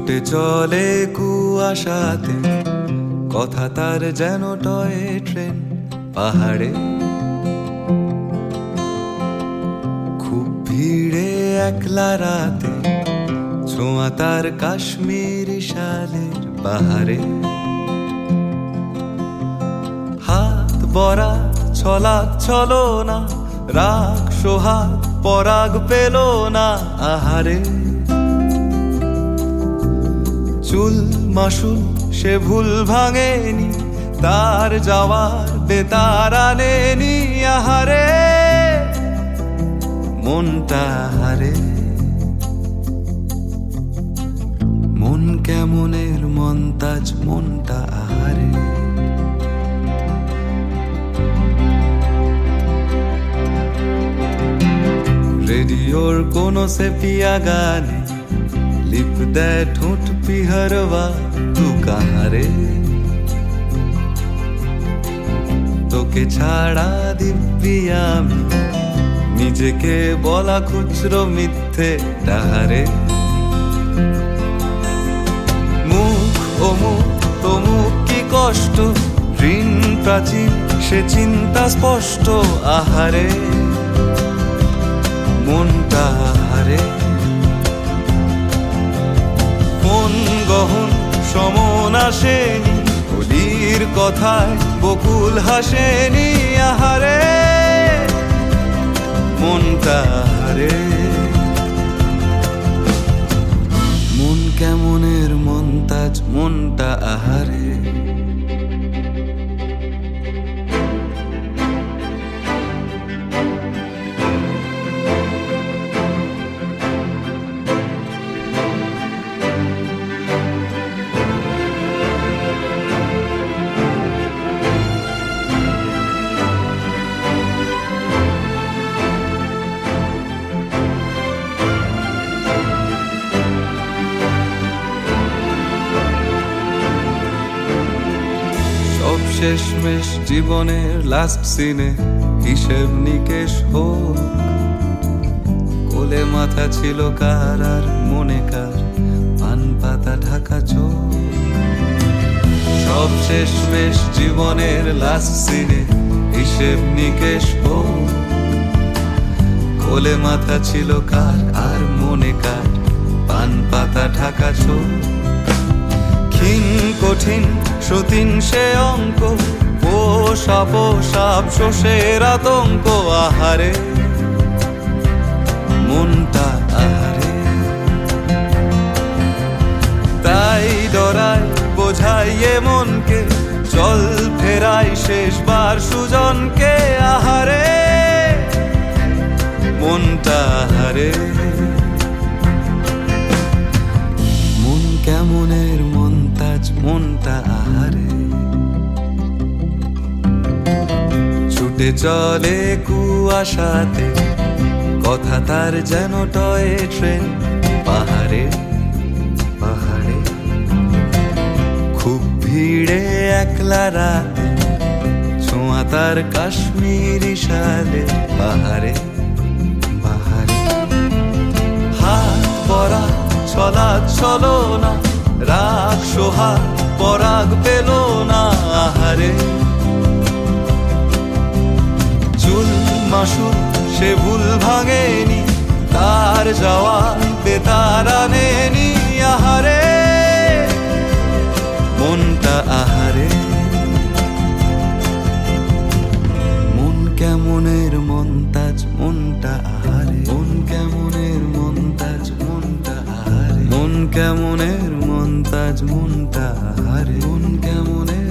ছুটে চলে কুয়াশাতে, কথা তার যেন টয় ট্রেন পাহাড়ে। খুব ভিড়ে একলা রাতে, ছোঁয়া তার কাশ্মীরি শালের বাহারে। হাত বরা ছলাক ছলো না, রাগ সোহাগ পরাগ পেল না আহারে। চুল মাসুল সে ভুল ভাঙেনি, তার যাওয়ার বেতার আনেনি আহারে। মনটা হারে, মন কেমনের মন্তাজ মনটা আহারে। রেডিওর কোনো সেপিয়া গানে লিপ দেয় ঠোঁট পিহরवा তু কাহারে। তোকে ছাড়া দিব্যি আমি, নিজেকে বলা খুচরো মিথ্যে ডাহারে। মুখ ও মুখ তমুক কি কষ্ট, ঋণ প্রাচীন সে চিন্তা স্পষ্ট আহারে। মনটা হারে, মন গহন সমন আসেনি, কলির কথায় বকুল হাসেনি আহারে। মনটা হারে, মন কেমনের মন্তাজ মনটা আহারে। শেষমেশ জীবনের লাস্ট সিনে হিসেব নিকেশ হোক। কোলে মাথা ছিল কার আর মনে কার, পান পাতা ঢাকা চোখ। সব শেষমেশ জীবনের লাস্ট সিনে হিসেব নিকেশ হোক। কোলে মাথা ছিল কার আর মনে কার, পান পাতা ঢাকা চোখ। ক্ষীণ কঠিন সতীন সে অঙ্ক, পোষা পোষাপ শোষের আতঙ্ক আহারে। মনটা আহারে, তাই ডরাই বোঝাইয়ে মনকে, চল ফেরাই শেষবার সুজনকে আহারে। মনটা আহারে, মন কেমনের মন্তাজ মনটা আহারে। ছুটে চলে কুয়াশাতে, কথা তার যেন টয় ট্রেন পাহাড়ে পাহাড়ে। খুব ভিড়ে একলা রাতে, ছোঁয়া তার কাশ্মীরি শালের বাহারে বাহারে। হাত পরা ছলা ছলো না, রাগ সোহাগ পরাগ পেল না আহারে। চুল মাসুল সে ভুল ভাঙেনি, তার যাওয়া বেতার আনেনি আহারে। মনটা আহারে, মন কেমনের মন্তাজ মনটা আহারে। মন কেমনের মন্তাজ মনটা আহারে। মন কেমনের মন্তাজ মনটা আহারে। মন কেমনের